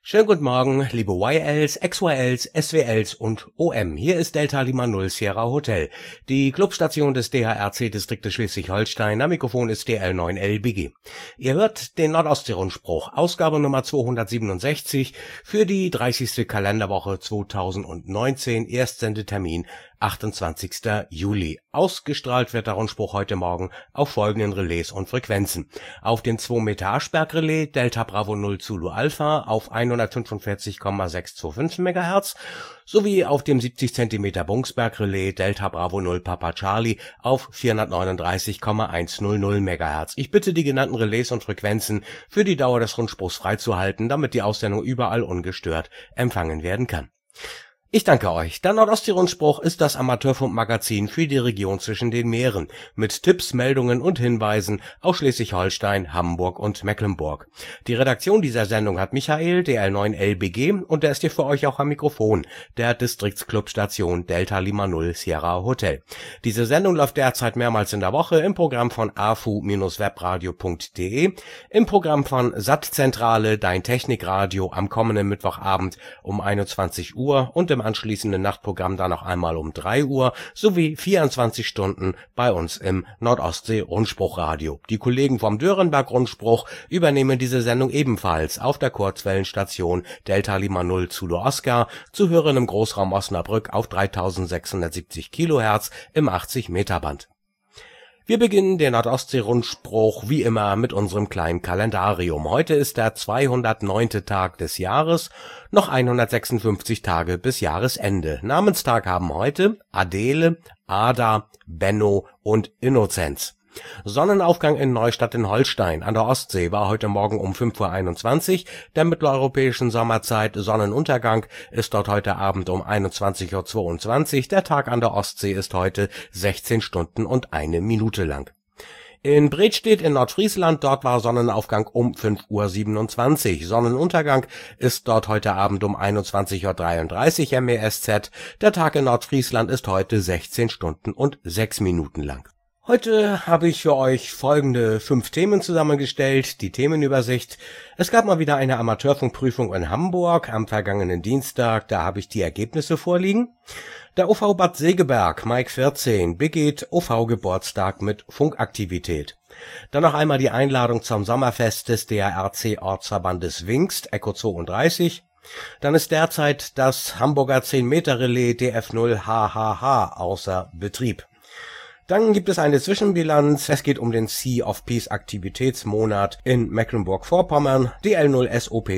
Schönen guten Morgen, liebe YLs, XYLs, SWLs und OM. Hier ist Delta Lima 0 Sierra Hotel, die Clubstation des DHRC-Distriktes Schleswig-Holstein. Am Mikrofon ist DL9LBG. Ihr hört den Nordostsee-Rundspruch, Ausgabe Nummer 267 für die 30. Kalenderwoche 2019, Erstsendetermin 28. Juli. Ausgestrahlt wird der Rundspruch heute Morgen auf folgenden Relais und Frequenzen. Auf dem 2 Meter Aschberg-Relais Delta Bravo 0 Zulu Alpha auf 145,625 MHz sowie auf dem 70 cm Bungsberg-Relais Delta Bravo 0 Papa Charlie auf 439,100 MHz. Ich bitte die genannten Relais und Frequenzen für die Dauer des Rundspruchs freizuhalten, damit die Aussendung überall ungestört empfangen werden kann. Ich danke euch. Der Nordostsee-Rundspruch ist das Amateurfunkmagazin für die Region zwischen den Meeren mit Tipps, Meldungen und Hinweisen aus Schleswig-Holstein, Hamburg und Mecklenburg. Die Redaktion dieser Sendung hat Michael, DL9LBG, und der ist hier für euch auch am Mikrofon, der Distriktsclubstation Delta Lima 0 Sierra Hotel. Diese Sendung läuft derzeit mehrmals in der Woche im Programm von afu-webradio.de, im Programm von Sattzentrale, dein Technikradio am kommenden Mittwochabend um 21 Uhr und im anschließenden Nachtprogramm dann noch einmal um 3 Uhr sowie 24 Stunden bei uns im Nordostsee-Rundspruchradio. Die Kollegen vom Dörenberg-Rundspruch übernehmen diese Sendung ebenfalls auf der Kurzwellenstation Delta Lima 0 Zulu Oscar, zu hören im Großraum Osnabrück auf 3670 Kilohertz im 80-Meter-Band. Wir beginnen den Nordostsee-Rundspruch wie immer mit unserem kleinen Kalendarium. Heute ist der 209. Tag des Jahres, noch 156 Tage bis Jahresende. Namenstag haben heute Adele, Ada, Benno und Innozenz. Sonnenaufgang in Neustadt in Holstein an der Ostsee war heute Morgen um 5:21 Uhr der mitteleuropäischen Sommerzeit. Sonnenuntergang ist dort heute Abend um 21:22 Uhr. Der Tag an der Ostsee ist heute 16 Stunden und 1 Minute lang. In Bredstedt in Nordfriesland, dort war Sonnenaufgang um 5:27 Uhr. Sonnenuntergang ist dort heute Abend um 21:33 Uhr MESZ. Der Tag in Nordfriesland ist heute 16 Stunden und 6 Minuten lang. Heute habe ich für euch folgende 5 Themen zusammengestellt. Die Themenübersicht. Es gab mal wieder eine Amateurfunkprüfung in Hamburg am vergangenen Dienstag. Da habe ich die Ergebnisse vorliegen. Der OV Bad Segeberg, Mike 14, begeht OV-Geburtstag mit Funkaktivität. Dann noch einmal die Einladung zum Sommerfest des DRC-Ortsverbandes Wingst, Echo 32. Dann ist derzeit das Hamburger 10-Meter-Relais DF0 HHH außer Betrieb. Dann gibt es eine Zwischenbilanz. Es geht um den Sea of Peace Aktivitätsmonat in Mecklenburg-Vorpommern, DL0 SOP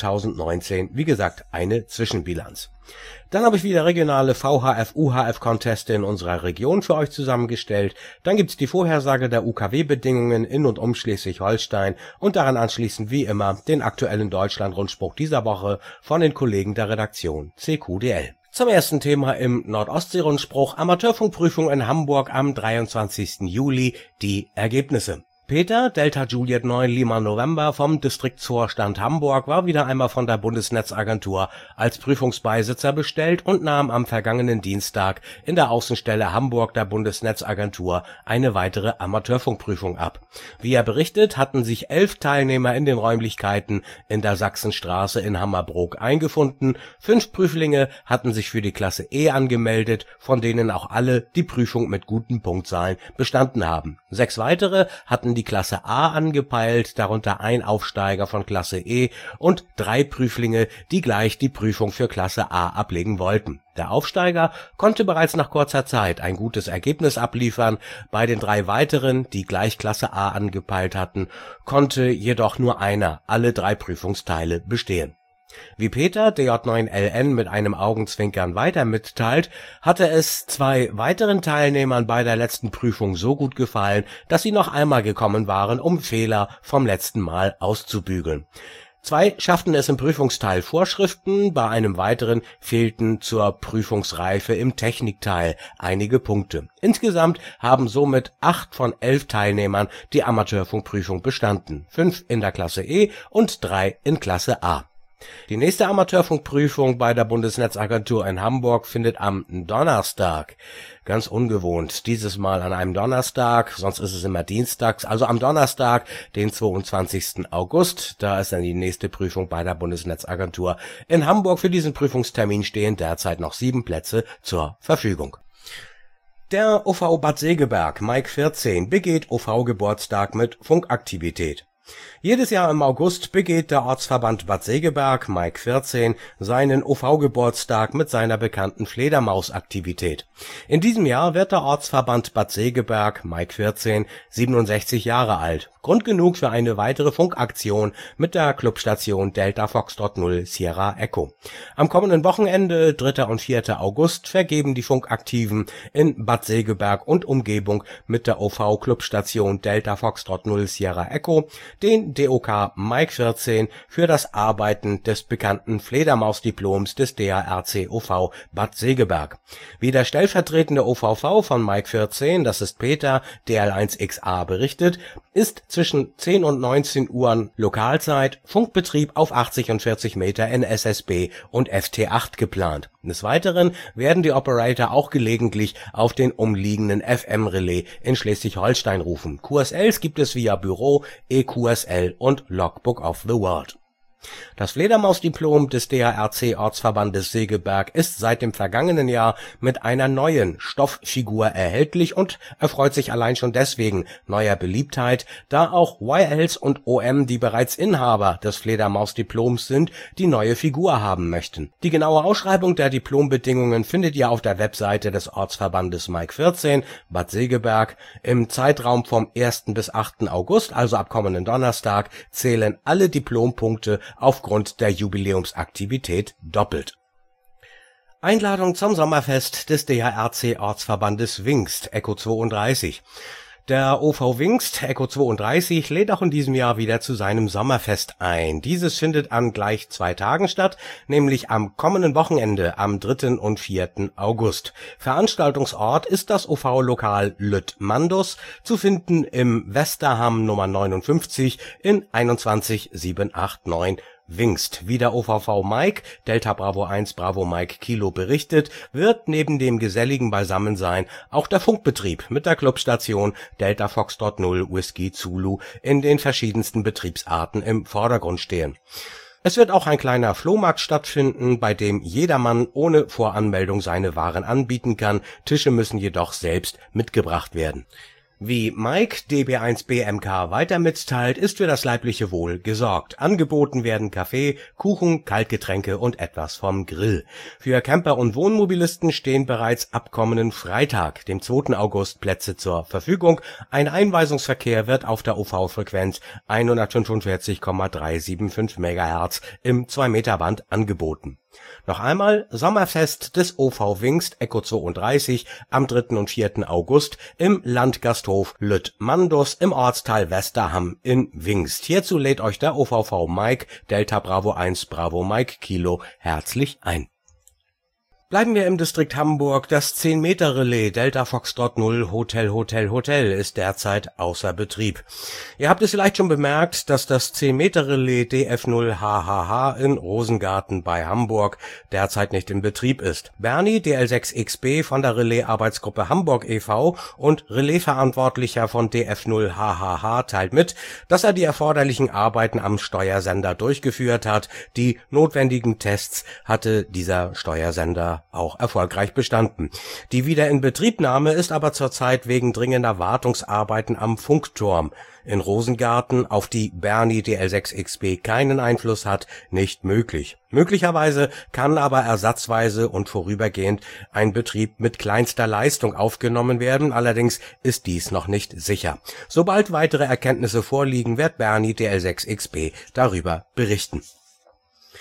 2019. Wie gesagt, eine Zwischenbilanz. Dann habe ich wieder regionale VHF-UHF-Conteste in unserer Region für euch zusammengestellt. Dann gibt's die Vorhersage der UKW-Bedingungen in und um Schleswig-Holstein und daran anschließend wie immer den aktuellen Deutschland-Rundspruch dieser Woche von den Kollegen der Redaktion CQDL. Zum ersten Thema im Nordostsee-Rundspruch, Amateurfunkprüfung in Hamburg am 23. Juli, die Ergebnisse. Peter, Delta Juliet 9 Lima November vom Distriktsvorstand Hamburg war wieder einmal von der Bundesnetzagentur als Prüfungsbeisitzer bestellt und nahm am vergangenen Dienstag in der Außenstelle Hamburg der Bundesnetzagentur eine weitere Amateurfunkprüfung ab. Wie er berichtet, hatten sich 11 Teilnehmer in den Räumlichkeiten in der Sachsenstraße in Hammerbrook eingefunden. 5 Prüflinge hatten sich für die Klasse E angemeldet, von denen auch alle die Prüfung mit guten Punktzahlen bestanden haben. 6 weitere hatten die Klasse A angepeilt, darunter ein Aufsteiger von Klasse E und 3 Prüflinge, die gleich die Prüfung für Klasse A ablegen wollten. Der Aufsteiger konnte bereits nach kurzer Zeit ein gutes Ergebnis abliefern. Bei den 3 weiteren, die gleich Klasse A angepeilt hatten, konnte jedoch nur einer alle 3 Prüfungsteile bestehen. Wie Peter, DJ9LN, mit einem Augenzwinkern weiter mitteilt, hatte es 2 weiteren Teilnehmern bei der letzten Prüfung so gut gefallen, dass sie noch einmal gekommen waren, um Fehler vom letzten Mal auszubügeln. 2 schafften es im Prüfungsteil Vorschriften, bei einem weiteren fehlten zur Prüfungsreife im Technikteil einige Punkte. Insgesamt haben somit 8 von 11 Teilnehmern die Amateurfunkprüfung bestanden, 5 in der Klasse E und 3 in Klasse A. Die nächste Amateurfunkprüfung bei der Bundesnetzagentur in Hamburg findet am Donnerstag, ganz ungewohnt, dieses Mal an einem Donnerstag, sonst ist es immer dienstags, also am Donnerstag, den 22. August, da ist dann die nächste Prüfung bei der Bundesnetzagentur in Hamburg. Für diesen Prüfungstermin stehen derzeit noch 7 Plätze zur Verfügung. Der OV Bad Segeberg, Mike 14, begeht OV-Geburtstag mit Funkaktivität. Jedes Jahr im August begeht der Ortsverband Bad Segeberg, Mike 14, seinen OV-Geburtstag mit seiner bekannten Fledermausaktivität. In diesem Jahr wird der Ortsverband Bad Segeberg, Mike 14, 67 Jahre alt. Grund genug für eine weitere Funkaktion mit der Clubstation Delta Foxtrot 0 Sierra Echo. Am kommenden Wochenende, 3. und 4. August, vergeben die Funkaktiven in Bad Segeberg und Umgebung mit der OV-Clubstation Delta Foxtrot 0 Sierra Echo den DOK Mike 14 für das Arbeiten des bekannten Fledermausdiploms des DARC OV Bad Segeberg. Wie der stellvertretende OVV von Mike 14, das ist Peter, DL1XA, berichtet, ist zwischen 10 und 19 Uhr Lokalzeit Funkbetrieb auf 80 und 40 Meter in SSB und FT8 geplant. Des Weiteren werden die Operator auch gelegentlich auf den umliegenden FM-Relais in Schleswig-Holstein rufen. QSLs gibt es via Büro, EQSL und Logbook of the World. Das Fledermausdiplom des DARC-Ortsverbandes Segeberg ist seit dem vergangenen Jahr mit einer neuen Stofffigur erhältlich und erfreut sich allein schon deswegen neuer Beliebtheit, da auch YLs und OM, die bereits Inhaber des Fledermausdiploms sind, die neue Figur haben möchten. Die genaue Ausschreibung der Diplombedingungen findet ihr auf der Webseite des Ortsverbandes Mike 14 Bad Segeberg. Im Zeitraum vom 1. bis 8. August, also ab kommenden Donnerstag, zählen alle Diplompunkte aufgrund der Jubiläumsaktivität doppelt. Einladung zum Sommerfest des DARC-Ortsverbandes Wingst, Echo 32. Der OV Wingst, Echo 32, lädt auch in diesem Jahr wieder zu seinem Sommerfest ein. Dieses findet an gleich 2 Tagen statt, nämlich am kommenden Wochenende am 3. und 4. August. Veranstaltungsort ist das OV-Lokal Lüttmandus, zu finden im Westerham Nummer 59 in 21789 Wingst. Wie der OVV Mike, Delta Bravo 1 Bravo Mike Kilo berichtet, wird neben dem geselligen Beisammensein auch der Funkbetrieb mit der Clubstation Delta Foxtrot 0 Whisky Zulu in den verschiedensten Betriebsarten im Vordergrund stehen. Es wird auch ein kleiner Flohmarkt stattfinden, bei dem jedermann ohne Voranmeldung seine Waren anbieten kann. Tische müssen jedoch selbst mitgebracht werden. Wie Mike DB1BMK weiter mitteilt, ist für das leibliche Wohl gesorgt. Angeboten werden Kaffee, Kuchen, Kaltgetränke und etwas vom Grill. Für Camper und Wohnmobilisten stehen bereits ab kommenden Freitag, dem 2. August, Plätze zur Verfügung. Ein Einweisungsverkehr wird auf der OV-Frequenz 145,375 MHz im 2-Meter-Band angeboten. Noch einmal Sommerfest des OV Wingst Echo 32 am 3. und 4. August im Landgasthof Lüttmandus im Ortsteil Westerham in Wingst. Hierzu lädt euch der OVV Mike Delta Bravo 1 Bravo Mike Kilo herzlich ein. Bleiben wir im Distrikt Hamburg. Das 10-Meter-Relais Delta Foxtrot 0 Hotel ist derzeit außer Betrieb. Ihr habt es vielleicht schon bemerkt, dass das 10-Meter-Relais DF0 HHH in Rosengarten bei Hamburg derzeit nicht in Betrieb ist. Bernie, DL6XB von der Relais-Arbeitsgruppe Hamburg e.V. und Relais-Verantwortlicher von DF0 HHH teilt mit, dass er die erforderlichen Arbeiten am Steuersender durchgeführt hat. Die notwendigen Tests hatte dieser Steuersender auch erfolgreich bestanden. Die Wiederinbetriebnahme ist aber zurzeit wegen dringender Wartungsarbeiten am Funkturm in Rosengarten, auf die Bernie DL6XB keinen Einfluss hat, nicht möglich. Möglicherweise kann aber ersatzweise und vorübergehend ein Betrieb mit kleinster Leistung aufgenommen werden, allerdings ist dies noch nicht sicher. Sobald weitere Erkenntnisse vorliegen, wird Bernie DL6XB darüber berichten.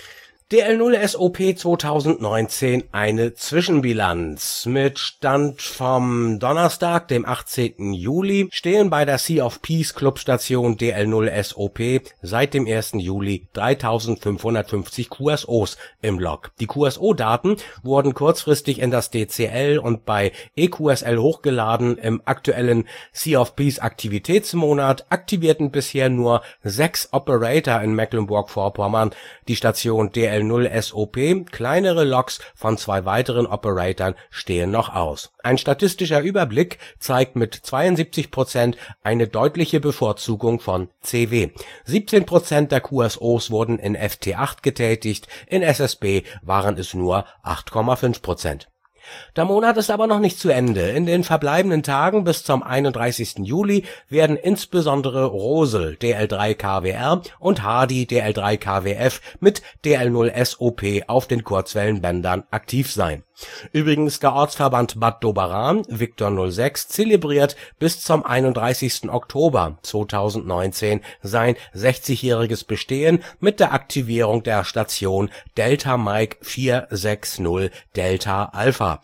DL0 SOP 2019 eine Zwischenbilanz. Mit Stand vom Donnerstag, dem 18. Juli, stehen bei der Sea of Peace Clubstation DL0 SOP seit dem 1. Juli 3550 QSOs im Log. Die QSO-Daten wurden kurzfristig in das DCL und bei EQSL hochgeladen. Im aktuellen Sea of Peace Aktivitätsmonat aktivierten bisher nur 6 Operator in Mecklenburg-Vorpommern die Station DL0 SOP, kleinere Logs von 2 weiteren Operatoren stehen noch aus. Ein statistischer Überblick zeigt mit 72% eine deutliche Bevorzugung von CW. 17% der QSOs wurden in FT8 getätigt, in SSB waren es nur 8,5%. Der Monat ist aber noch nicht zu Ende. In den verbleibenden Tagen bis zum 31. Juli werden insbesondere Rosel DL3 KWR und Hardy DL3 KWF mit DL0 SOP auf den Kurzwellenbändern aktiv sein. Übrigens, der Ortsverband Bad Doberan, Victor 06, zelebriert bis zum 31. Oktober 2019 sein 60-jähriges Bestehen mit der Aktivierung der Station Delta Mike 460 Delta Alpha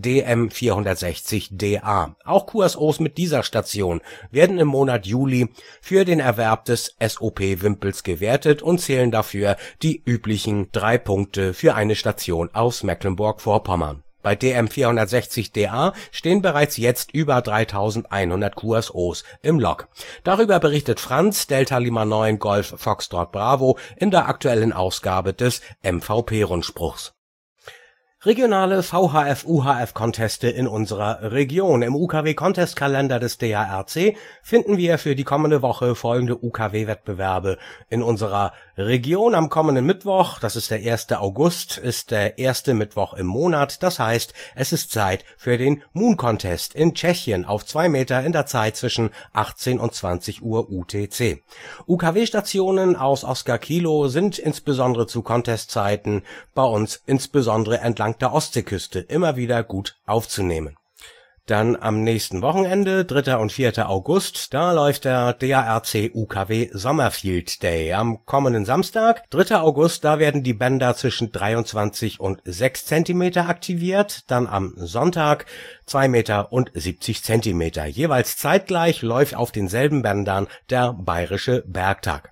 DM460DA. Auch QSOs mit dieser Station werden im Monat Juli für den Erwerb des SOP-Wimpels gewertet und zählen dafür die üblichen 3 Punkte für eine Station aus Mecklenburg-Vorpommern. Bei DM460DA stehen bereits jetzt über 3100 QSOs im Log. Darüber berichtet Franz Delta Lima 9 Golf Foxtrot Bravo in der aktuellen Ausgabe des MVP-Rundspruchs. Regionale VHF-UHF-Conteste in unserer Region. Im UKW-Contest-Kalender des DARC finden wir für die kommende Woche folgende UKW-Wettbewerbe in unserer Region. Am kommenden Mittwoch, das ist der 1. August, ist der erste Mittwoch im Monat. Das heißt, es ist Zeit für den Moon Contest in Tschechien auf 2 Meter in der Zeit zwischen 18 und 20 Uhr UTC. UKW-Stationen aus Oscar Kilo sind insbesondere zu Contestzeiten bei uns insbesondere entlang der Ostseeküste immer wieder gut aufzunehmen. Dann am nächsten Wochenende, 3. und 4. August, da läuft der DARC UKW Sommerfield Day. Am kommenden Samstag, 3. August, da werden die Bänder zwischen 23 und 6 cm aktiviert. Dann am Sonntag 2 Meter und 70 cm. Jeweils zeitgleich läuft auf denselben Bändern der Bayerische Bergtag.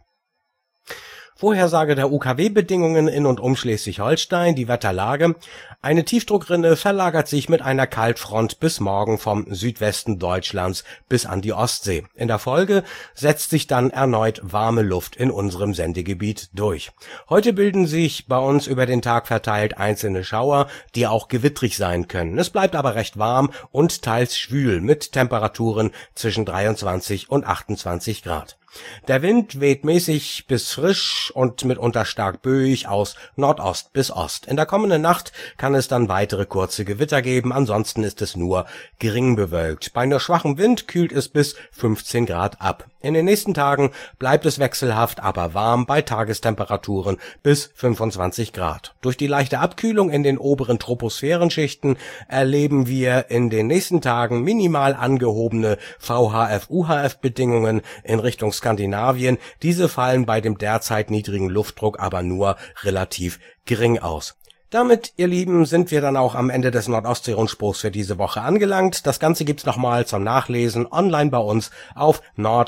Vorhersage der UKW-Bedingungen in und um Schleswig-Holstein, die Wetterlage. Eine Tiefdruckrinne verlagert sich mit einer Kaltfront bis morgen vom Südwesten Deutschlands bis an die Ostsee. In der Folge setzt sich dann erneut warme Luft in unserem Sendegebiet durch. Heute bilden sich bei uns über den Tag verteilt einzelne Schauer, die auch gewittrig sein können. Es bleibt aber recht warm und teils schwül mit Temperaturen zwischen 23 und 28 Grad. Der Wind weht mäßig bis frisch und mitunter stark böig aus Nordost bis Ost. In der kommenden Nacht kann es dann weitere kurze Gewitter geben, ansonsten ist es nur gering bewölkt. Bei nur schwachem Wind kühlt es bis 15 Grad ab. In den nächsten Tagen bleibt es wechselhaft, aber warm bei Tagestemperaturen bis 25 Grad. Durch die leichte Abkühlung in den oberen Troposphärenschichten erleben wir in den nächsten Tagen minimal angehobene VHF-UHF-Bedingungen in Richtung Skandinavien. Diese fallen bei dem derzeit niedrigen Luftdruck aber nur relativ gering aus. Damit, ihr Lieben, sind wir dann auch am Ende des Nordostsee-Rundspruchs für diese Woche angelangt. Das Ganze gibt's nochmal zum Nachlesen online bei uns auf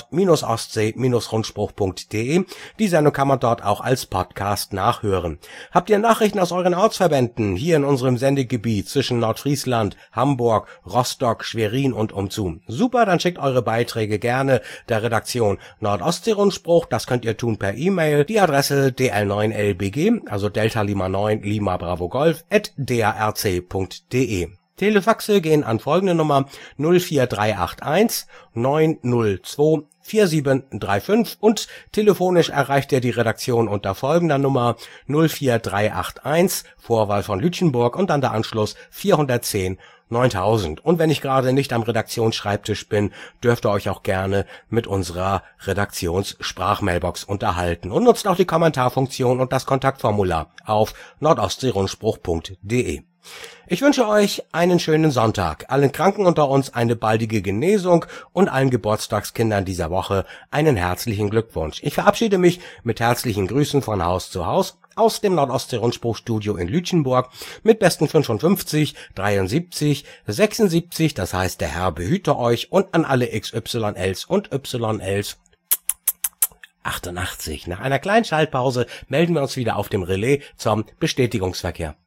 nord-ostsee-rundspruch.de. Die Sendung kann man dort auch als Podcast nachhören. Habt ihr Nachrichten aus euren Ortsverbänden hier in unserem Sendegebiet zwischen Nordfriesland, Hamburg, Rostock, Schwerin und umzu? Super, dann schickt eure Beiträge gerne der Redaktion Nordostsee-Rundspruch. Das könnt ihr tun per E-Mail. Die Adresse dl9lbg, also Delta Lima 9 Lima Bravo Golf @darc.de. Telefaxe gehen an folgende Nummer 04381 902 4735 und telefonisch erreicht ihr die Redaktion unter folgender Nummer 04381 Vorwahl von Lütchenburg und dann der Anschluss 410 9000. Und wenn ich gerade nicht am Redaktionsschreibtisch bin, dürft ihr euch auch gerne mit unserer Redaktionssprachmailbox unterhalten und nutzt auch die Kommentarfunktion und das Kontaktformular auf nordostseerundspruch.de. Ich wünsche euch einen schönen Sonntag, allen Kranken unter uns eine baldige Genesung und allen Geburtstagskindern dieser Woche einen herzlichen Glückwunsch. Ich verabschiede mich mit herzlichen Grüßen von Haus zu Haus. aus dem Nordostsee-Rundspruchstudio in Lütjenburg mit besten 55, 73, 76, das heißt der Herr behüte euch, und an alle XYLs und YLs 88. Nach einer kleinen Schaltpause melden wir uns wieder auf dem Relais zum Bestätigungsverkehr.